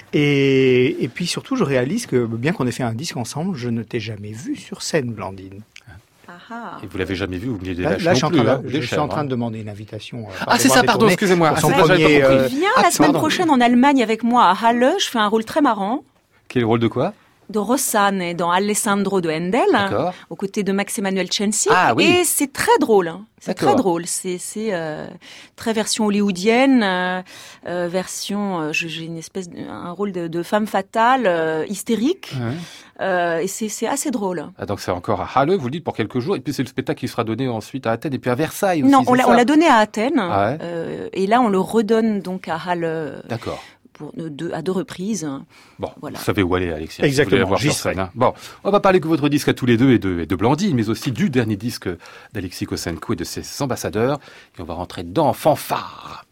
et et puis surtout je réalise que bien qu'on ait fait un disque ensemble, je ne t'ai jamais vue sur scène, Blandine. Ah, ah. Et vous l'avez jamais vu au milieu des Là, vaches là, non je suis en plus, train, hein, de, des je suis chèvres, en train hein. de demander une invitation. Euh, Ah, c'est ça, pardon, excusez-moi. Son Ah, j'avais premier, pas compris. euh, Viens ah, la semaine pardon. prochaine en Allemagne avec moi à Halle. Je fais un rôle très marrant Quel rôle de quoi? de Rossane dans Alessandro de Handel, D'accord. aux côtés de Max Emmanuel Cencic. Ah, oui. Et c'est très drôle. hein. C'est D'accord. très drôle. C'est, c'est euh, très version hollywoodienne, euh, euh, version. Euh, j'ai une espèce, de, un rôle de, de femme fatale, euh, hystérique. Ouais. Euh, et c'est, c'est assez drôle. Ah, donc c'est encore à Halle, vous le dites, pour quelques jours, et puis c'est le spectacle qui sera donné ensuite à Athènes et puis à Versailles aussi. Non, on c'est l'a, ça on l'a donné à Athènes. Ah ouais. euh, et là, on le redonne donc à Halle. D'accord. Pour deux, à deux reprises. Bon, Voilà. vous savez où aller, Alexis. hein, Exactement, si vous voulez la voir j'y sur scène, hein. Bon, on va parler que votre disque à tous les deux et de, et de Blandine, mais aussi du dernier disque d'Alexis Kossenko et de ses ambassadeurs. Et on va rentrer dedans en fanfare.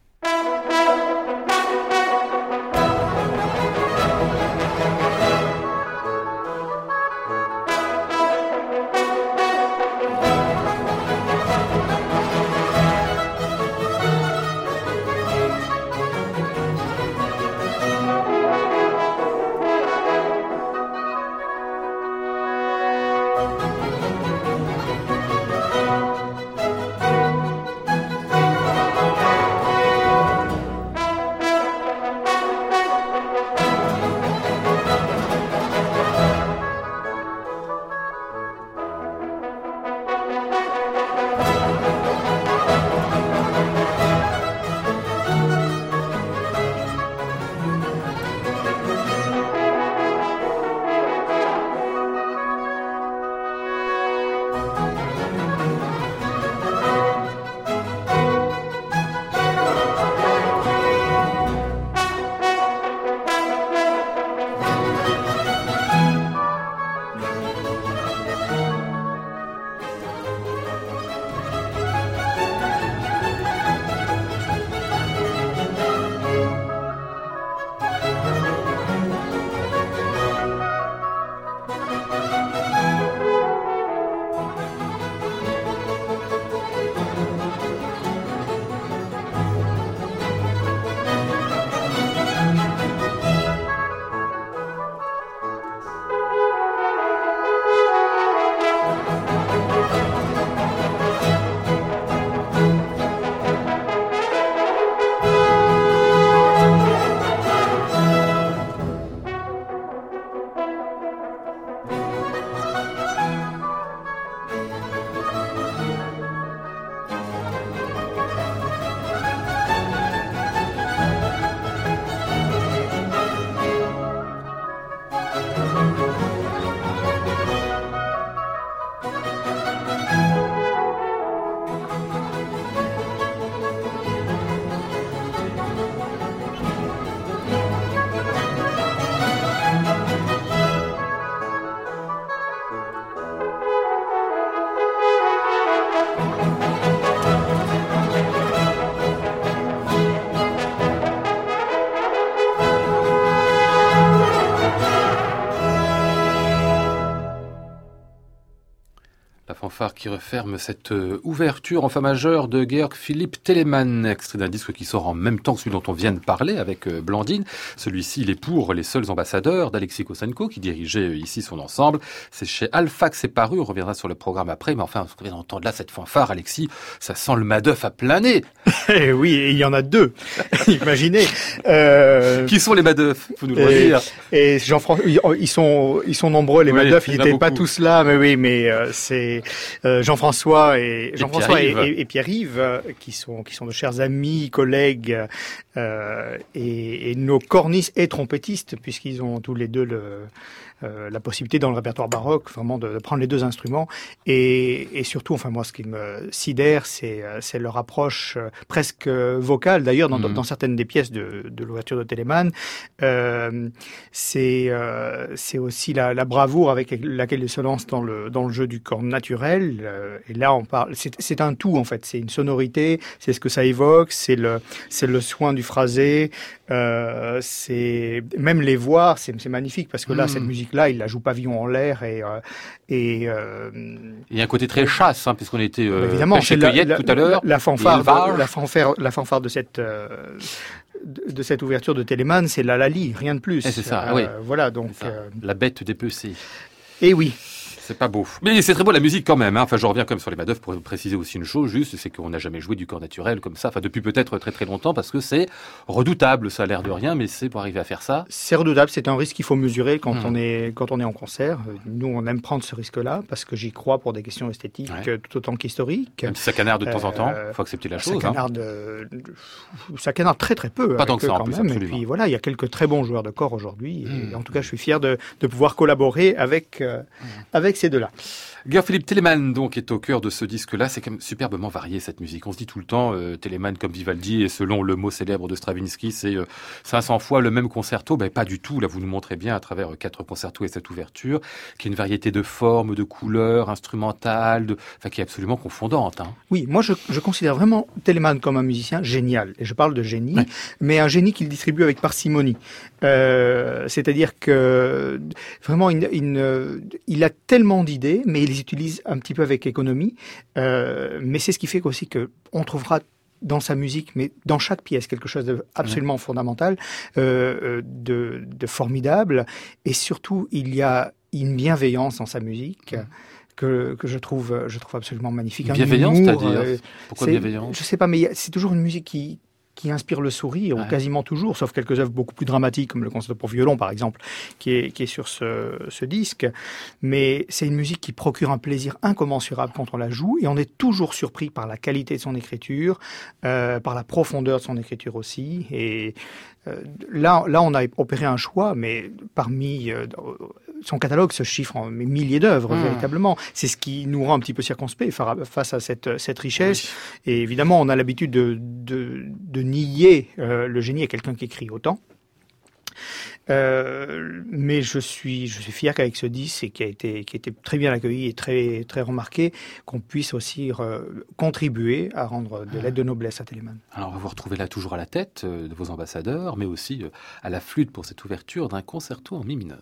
fanfare qui referme cette euh, ouverture en fa majeur de Georg Philipp Telemann, extrait d'un disque qui sort en même temps que celui dont on vient de parler avec euh, Blandine. Celui-ci, il est pour les seuls ambassadeurs d'Alexis Kossenko, qui dirigeait euh, ici son ensemble. C'est chez Alpha que c'est paru, on reviendra sur le programme après, mais enfin, on vient d'entendre là cette fanfare, Alexis, ça sent le Madoff à plein nez. Et oui, et il y en a deux, imaginez. Euh... Qui sont les Madoff, faut nous le et, redire. Et Jean-François, ils sont, ils sont nombreux, les oui, Madoff, ils n'étaient n'étaient pas tous là, mais oui, mais euh, c'est euh, Jean-François et Jean-François et, et, et Pierre-Yves euh, qui sont qui sont de chers amis, collègues euh, et, et nos cornistes et trompettistes, puisqu'ils ont tous les deux le Euh, la possibilité dans le répertoire baroque vraiment de, de prendre les deux instruments et, et surtout, enfin moi, ce qui me sidère, c'est, c'est leur approche euh, presque vocale. D'ailleurs, dans, mmh. dans certaines des pièces de, de l'ouverture de Telemann, euh, c'est, euh, c'est aussi la, la bravoure avec laquelle ils se lancent dans le dans le jeu du corps naturel. Euh, et là, on parle, c'est, c'est un tout en fait. C'est une sonorité, c'est ce que ça évoque, c'est le c'est le soin du phrasé, euh, c'est même les voix, c'est, c'est magnifique parce que là, mmh. cette musique là, il la joue pavillon en l'air et euh, et euh, il y a un côté très chasse, hein, puisqu'on était euh, évidemment c'est la, la, tout à l'heure. La, la fanfare, de, la fanfare, la fanfare de cette euh, de, de cette ouverture de Telemann, c'est la Lali, rien de plus. Et c'est ça, euh, oui. Voilà donc ça. Euh, la bête dépecée. Et oui. C'est pas beau. Mais c'est très beau la musique quand même. Hein. Enfin, je reviens quand même sur les Madoff pour préciser aussi une chose, juste, c'est qu'on n'a jamais joué du corps naturel comme ça. Enfin, depuis peut-être très très longtemps, parce que c'est redoutable. Ça a l'air de rien, mais c'est pour arriver à faire ça. C'est redoutable. C'est un risque qu'il faut mesurer quand Mmh. on est quand on est en concert. Nous, on aime prendre ce risque-là parce que j'y crois pour des questions esthétiques Ouais. tout autant qu'historiques. Même si ça canarde de temps en temps, Euh, faut accepter la Ça chose. Hein. canarde, euh, ça canarde très très peu. Pas tant avec que ça, eux, en quand plus, même. Et absolument. puis voilà, il y a quelques très bons joueurs de corps aujourd'hui. Et Mmh. en tout cas, je suis fier de, de pouvoir collaborer avec euh, avec ces deux-là. Georg-Philippe Telemann, donc, est au cœur de ce disque-là. C'est quand même superbement varié, cette musique. On se dit tout le temps, euh, Telemann comme Vivaldi, et selon le mot célèbre de Stravinsky, c'est euh, cinq cents fois le même concerto. Ben, pas du tout. Là, vous nous montrez bien, à travers euh, quatre concertos et cette ouverture, qu'il y a une variété de formes, de couleurs, instrumentales, de... enfin, qui est absolument confondante. Hein. Oui, moi je, je considère vraiment Telemann comme un musicien génial. Et je parle de génie, Ouais. mais un génie qu'il distribue avec parcimonie. Euh, c'est-à-dire que vraiment, il, il, il a tellement d'idées, mais il les utilise un petit peu avec économie. Euh, mais c'est ce qui fait aussi que on trouvera dans sa musique, mais dans chaque pièce, quelque chose d'absolument ouais. fondamental, euh, de, de formidable. Et surtout, il y a une bienveillance dans sa musique. Mmh. Que, que je trouve, je trouve absolument magnifique. Bienveillance, c'est-à-dire euh, pourquoi bienveillance? Je sais pas, mais c'est toujours une musique qui qui inspire le sourire, ouais. ou quasiment toujours, sauf quelques œuvres beaucoup plus dramatiques, comme le concerto pour violon, par exemple, qui est, qui est sur ce, ce disque. Mais c'est une musique qui procure un plaisir incommensurable quand on la joue, et on est toujours surpris par la qualité de son écriture, euh, par la profondeur de son écriture aussi. Et euh, là, là, on a opéré un choix, mais parmi... Euh, son catalogue se chiffre en milliers d'œuvres, mmh. véritablement. C'est ce qui nous rend un petit peu circonspects face à cette, cette richesse. Oui. Et évidemment, on a l'habitude de, de, de nier euh, le génie à quelqu'un qui écrit autant. Euh, mais je suis, je suis fier qu'avec ce disque, et qui a été, qui a été très bien accueilli et très, très remarqué, qu'on puisse aussi re, contribuer à rendre de l'aide de noblesse à Telemann. Alors, on va vous retrouver là toujours à la tête euh, de vos ambassadeurs, mais aussi euh, à la flûte pour cette ouverture d'un concerto en mi mineur.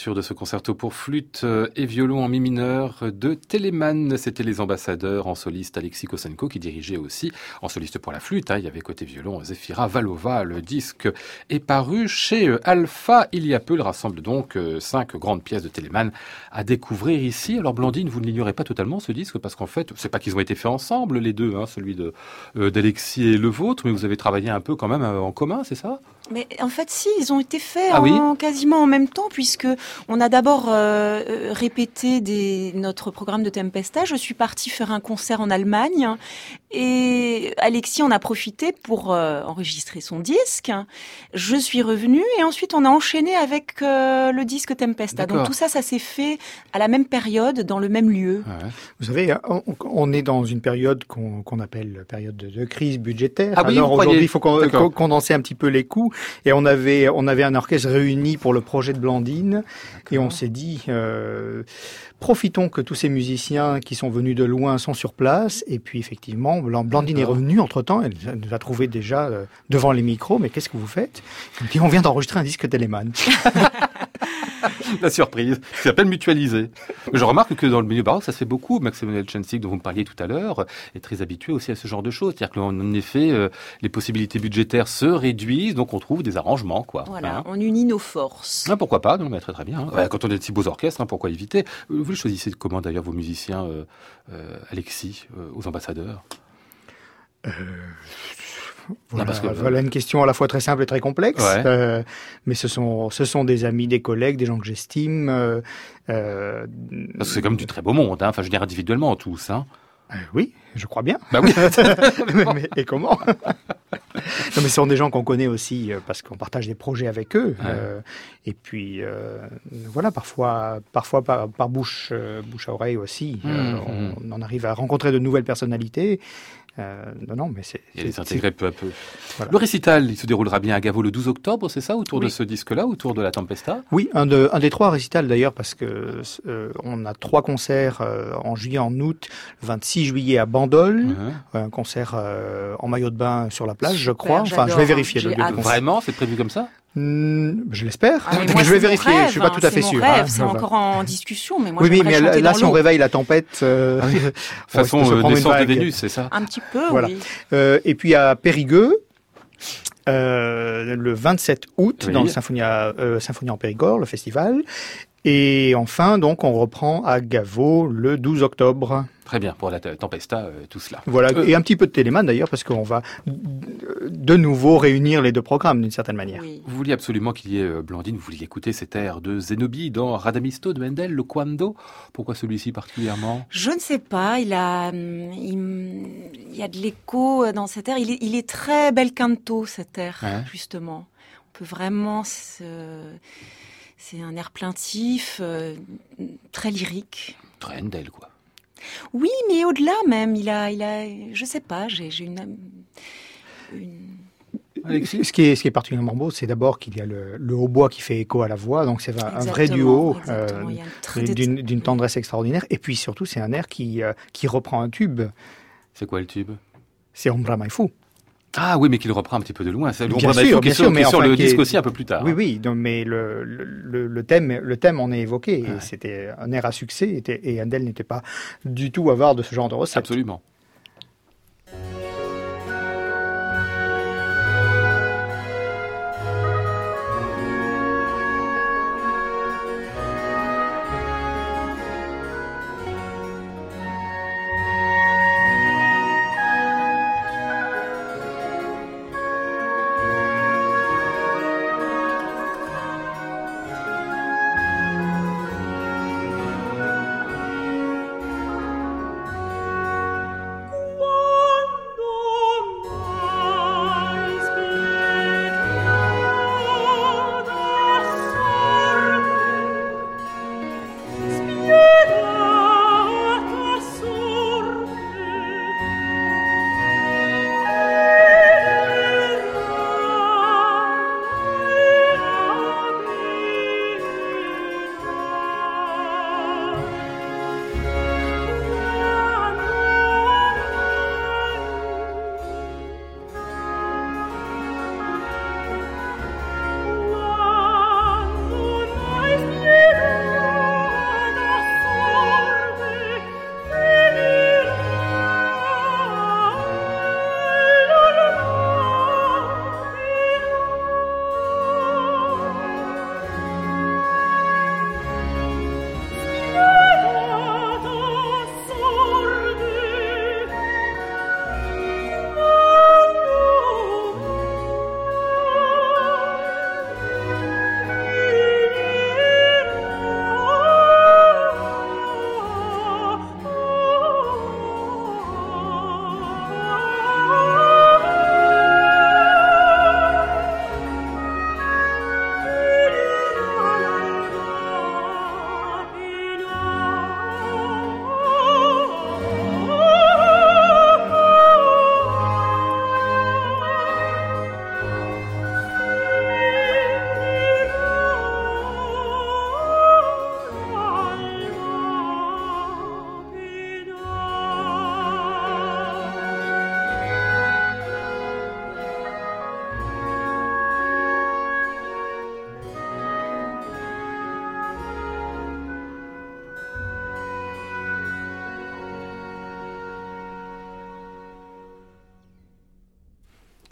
l'ouverture de ce concerto pour flûte et violon en mi mineur de Telemann. C'était les ambassadeurs en soliste Alexis Kosenko qui dirigeait aussi en soliste pour la flûte. Hein. Il y avait côté violon Zefira Valova. Le disque est paru chez Alpha il y a peu. Il rassemble donc cinq grandes pièces de Telemann à découvrir ici. Alors Blandine, vous ne l'ignorez pas totalement ce disque parce qu'en fait, c'est pas qu'ils ont été faits ensemble les deux, hein, celui de euh, d'Alexis et le vôtre, mais vous avez travaillé un peu quand même en commun, c'est ça? Mais en fait, si, ils ont été faits ah, en, oui quasiment en même temps, puisque on a d'abord euh, répété des, notre programme de Tempesta. Je suis partie faire un concert en Allemagne et Alexis en a profité pour euh, enregistrer son disque. Je suis revenue et ensuite on a enchaîné avec euh, le disque Tempesta. D'accord. Donc tout ça, ça s'est fait à la même période, dans le même lieu. Ouais. Vous savez, on, on est dans une période qu'on, qu'on appelle période de, de crise budgétaire. Ah oui, Alors aujourd'hui, il faut qu'on, D'accord. condenser un petit peu les coûts. Et on avait, on avait un orchestre réuni pour le projet de Blandine. D'accord. Et on s'est dit, euh, profitons que tous ces musiciens qui sont venus de loin sont sur place. Et puis effectivement, Blandine D'accord. est revenue entre-temps. Elle nous a trouvé déjà euh, devant les micros. Mais qu'est-ce que vous faites? Elle dit, on vient d'enregistrer un disque Telemann. La surprise, qui s'appelle mutualiser. Je remarque que dans le milieu baroque, ça se fait beaucoup. Maximilian Elchansik, dont vous me parliez tout à l'heure, est très habitué aussi à ce genre de choses. C'est-à-dire qu'en effet, euh, les possibilités budgétaires se réduisent, donc on trouve des arrangements, quoi. Voilà, hein. on unit nos forces. Ah, pourquoi pas? Non, mais très très bien. Hein. Ouais. Quand on est de si beaux orchestres, hein, pourquoi éviter? Vous les choisissez comment d'ailleurs vos musiciens, euh, euh, Alexis, euh, aux ambassadeurs? Euh... Voilà, non, parce que... voilà une question à la fois très simple et très complexe. Ouais. Euh, mais ce sont, ce sont des amis, des collègues, des gens que j'estime. Euh, euh, parce que c'est comme du très beau monde, hein. Enfin, je veux dire individuellement tous. Hein. Euh, oui, je crois bien. Bah oui. mais, mais, et comment? Non, mais ce sont des gens qu'on connaît aussi euh, parce qu'on partage des projets avec eux. Ouais. Euh, et puis, euh, voilà, parfois, parfois par, par bouche, euh, bouche à oreille aussi, mmh, euh, on, mmh. on en arrive à rencontrer de nouvelles personnalités. Euh, non, non, mais c'est... Et les intégrer peu à peu. Voilà. Le récital, il se déroulera bien à Gavot le douze octobre, c'est ça, autour oui. de ce disque-là, autour de la Tempesta? Oui, un, de, un des trois récitals d'ailleurs, parce que euh, on a trois concerts euh, en juillet, en août, le vingt-six juillet à Bandol, uh-huh. un concert euh, en maillot de bain sur la plage, Super, je crois. Enfin, je vais vérifier. Le, le Vraiment, c'est prévu comme ça? Mmh, je l'espère. Ah, mais moi, je vais vérifier. Rêve, je suis pas tout à fait c'est sûr. Mon rêve, hein. C'est encore en discussion, mais moi. Oui, oui, mais là, là si on l'eau. réveille la tempête, euh, ah oui. façon euh, naissance de Vénus, c'est ça. Un petit peu, voilà. oui. Euh, et puis à Périgueux, euh, le vingt-sept août, oui. dans le Symphonia, euh, Symphonie en Périgord, le festival. Et enfin, donc, on reprend à Gavot le douze octobre. Très bien, pour la Tempesta, euh, tout cela. Voilà, euh... et un petit peu de Telemann d'ailleurs, parce qu'on va de nouveau réunir les deux programmes d'une certaine manière. Oui. Vous vouliez absolument qu'il y ait, euh, Blandine, vous vouliez écouter cet air de Zénobie dans Radamisto de Mendel, le Quando. Pourquoi celui-ci particulièrement? Je ne sais pas, il a, il, il y a de l'écho dans cet air. Il est, il est très bel canto, cet air, ouais. justement. On peut vraiment se... C'est un air plaintif, euh, très lyrique. Très Handel, quoi. Oui, mais au-delà même, il a, il a, je sais pas, j'ai, j'ai une, une... Ce qui est, ce qui est particulièrement beau, c'est d'abord qu'il y a le, le hautbois qui fait écho à la voix, donc c'est un, un vrai duo euh, d'une, d'une tendresse extraordinaire. Et puis surtout, c'est un air qui, euh, qui reprend un tube. C'est quoi le tube? C'est Ombra Mai Fu. Ah oui, mais qu'il reprend un petit peu de loin. C'est bien sûr, bien sûr, mais sur enfin, le disque est... aussi un peu plus tard. Oui, hein. oui, donc, mais le, le, le, thème, le thème en est évoqué. Ouais. Et c'était un air à succès, était, et Handel n'était pas du tout avare de ce genre de recette. Absolument.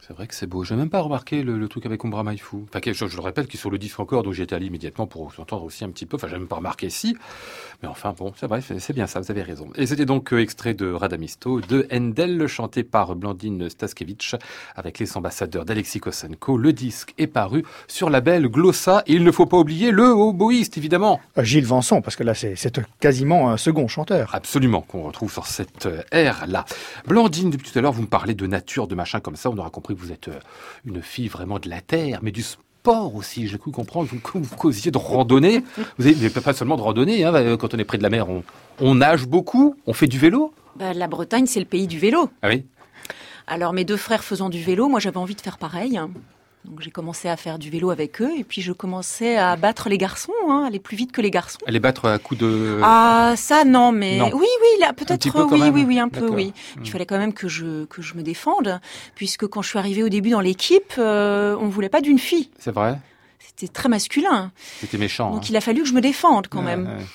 C'est vrai que c'est beau. Je n'ai même pas remarqué le, le truc avec Umbra Maifu. Enfin, je, je le répète, qui est sur le disque encore, donc j'y étais allé immédiatement pour entendre aussi un petit peu. Enfin, je n'ai même pas remarqué si. Mais enfin, bon, c'est vrai, c'est bien ça, vous avez raison. Et c'était donc euh, extrait de Radamisto, de Handel, chanté par Blandine Staskiewicz, avec les ambassadeurs d'Alexis Kossenko. Le disque est paru sur la belle Glossa. Et il ne faut pas oublier le oboïste, évidemment. Gilles Vanson, parce que là, c'est, c'est quasiment un second chanteur. Absolument, qu'on retrouve sur cette ère-là. Blandine, depuis tout à l'heure, vous me parlez de nature, de machin comme ça. On aura compris que vous êtes une fille vraiment de la terre, mais du sport aussi. J'ai cru comprendre, vous, vous causiez de randonnée. Vous avez pas seulement de randonnée, hein. Quand on est près de la mer, on, on nage beaucoup, on fait du vélo. Bah, la Bretagne, c'est le pays du vélo. Ah oui. Alors, mes deux frères faisant du vélo, moi, j'avais envie de faire pareil. Donc, j'ai commencé à faire du vélo avec eux, et puis je commençais à battre les garçons, hein, aller plus vite que les garçons. À les battre à coups de... Ah, ça, non, mais... Non. Oui, oui, là, peut-être, peu, oui, même. oui, oui, un peu, D'accord. oui. Mmh. Il fallait quand même que je, que je me défende, puisque quand je suis arrivée au début dans l'équipe, euh, on voulait pas d'une fille. C'est vrai. C'était très masculin. C'était méchant. Donc, hein. il a fallu que je me défende, quand Ouais, même. ouais.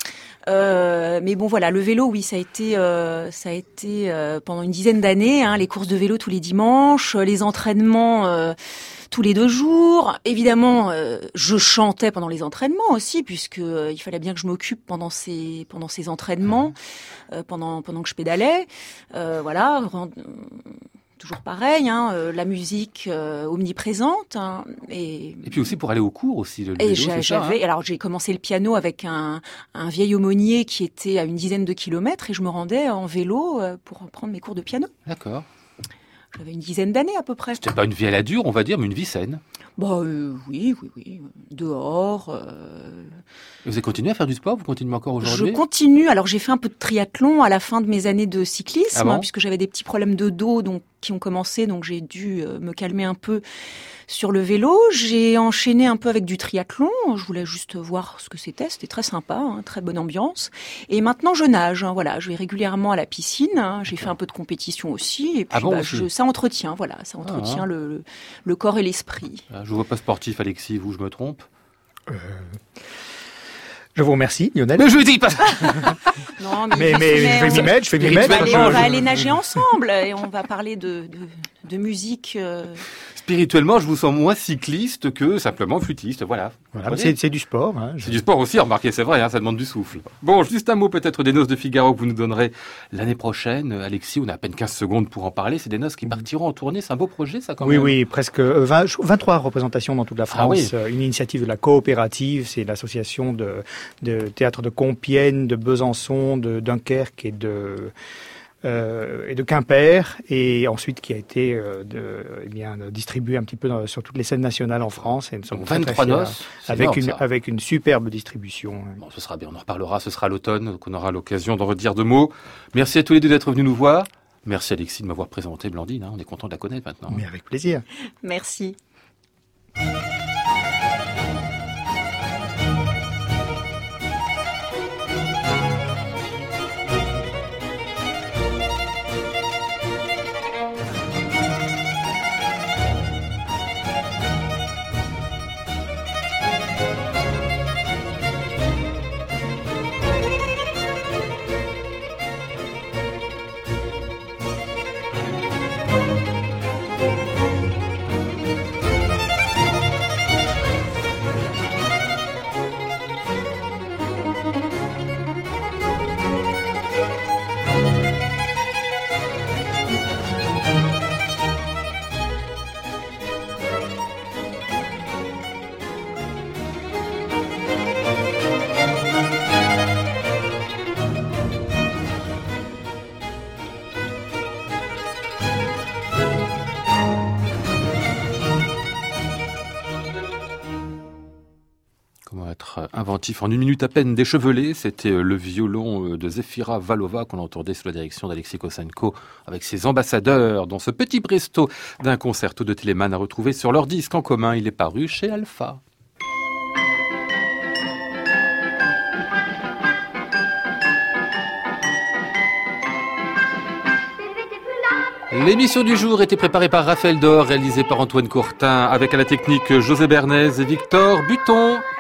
Euh, mais bon, voilà, le vélo, oui, ça a été, euh, ça a été euh, pendant une dizaine d'années, hein, les courses de vélo tous les dimanches, les entraînements euh, tous les deux jours. Évidemment, euh, je chantais pendant les entraînements aussi, puisque euh, il fallait bien que je m'occupe pendant ces pendant ces entraînements, euh, pendant pendant que je pédalais. Euh, voilà. Toujours pareil, hein, euh, la musique euh, omniprésente. Hein, et, et puis aussi pour aller au cours aussi. Le, le et vélo, c'est ça, j'avais, hein. alors j'ai commencé le piano avec un, un vieil aumônier qui était à une dizaine de kilomètres et je me rendais en vélo euh, pour prendre mes cours de piano. D'accord. J'avais une dizaine d'années à peu près. C'était pas une vie à la dure, on va dire, mais une vie saine. Bah euh, oui, oui, oui. Dehors. Euh... Et vous avez continué à faire du sport? Vous continuez encore aujourd'hui? Je continue. Alors j'ai fait un peu de triathlon à la fin de mes années de cyclisme, ah bon hein, puisque j'avais des petits problèmes de dos donc qui ont commencé, donc j'ai dû euh, me calmer un peu sur le vélo. J'ai enchaîné un peu avec du triathlon. Je voulais juste voir ce que c'était. C'était très sympa, hein, très bonne ambiance. Et maintenant je nage. Hein, voilà, je vais régulièrement à la piscine. Hein, j'ai fait un peu de compétition aussi. Et puis ah bon, bah, aussi je, ça entretient. Voilà, ça entretient ah, hein. le, le, le corps et l'esprit. Ah, je vous vois pas sportif, Alexis. Vous, je me trompe? Euh... Je vous remercie, Lionel. Mais je dis pas. Non, mais, mais, mais je vais m'y mettre, je vais m'y mettre. On va aller nager ensemble et on va parler de, de, de musique. Euh... Spirituellement, je vous sens moins cycliste que simplement flûtiste, voilà. voilà c'est, c'est du sport. Hein, je... C'est du sport aussi, remarquez, c'est vrai, hein, ça demande du souffle. Bon, juste un mot peut-être des Noces de Figaro que vous nous donnerez l'année prochaine. Alexis, on a à peine quinze secondes pour en parler. C'est des noces qui partiront en tournée, c'est un beau projet ça quand oui, même. Oui, oui, presque vingt, vingt-trois représentations dans toute la France. Ah oui. Une initiative de la coopérative, c'est l'association de, de théâtre de Compiègne, de Besançon, de Dunkerque et de... Euh, et de Quimper, et ensuite qui a été euh, de, eh bien, distribué un petit peu dans, sur toutes les scènes nationales en France. Et nous sommes vingt-trois noces, avec énorme, une ça. avec une superbe distribution. Bon, ce sera bien, on en reparlera, ce sera à l'automne, donc on aura l'occasion d'en redire deux mots. Merci à tous les deux d'être venus nous voir. Merci Alexis de m'avoir présenté Blandine, hein, on est content de la connaître maintenant. Mais avec plaisir. Merci. Inventif en une minute à peine déchevelé, c'était le violon de Zefira Valova qu'on entendait sous la direction d'Alexis Kossenko avec ses ambassadeurs dans ce petit presto d'un concerto de Telemann à retrouver sur leur disque en commun. Il est paru chez Alpha. L'émission du jour était préparée par Raphaël Dor, réalisée par Antoine Courtin, avec à la technique José Bernays et Victor Buton.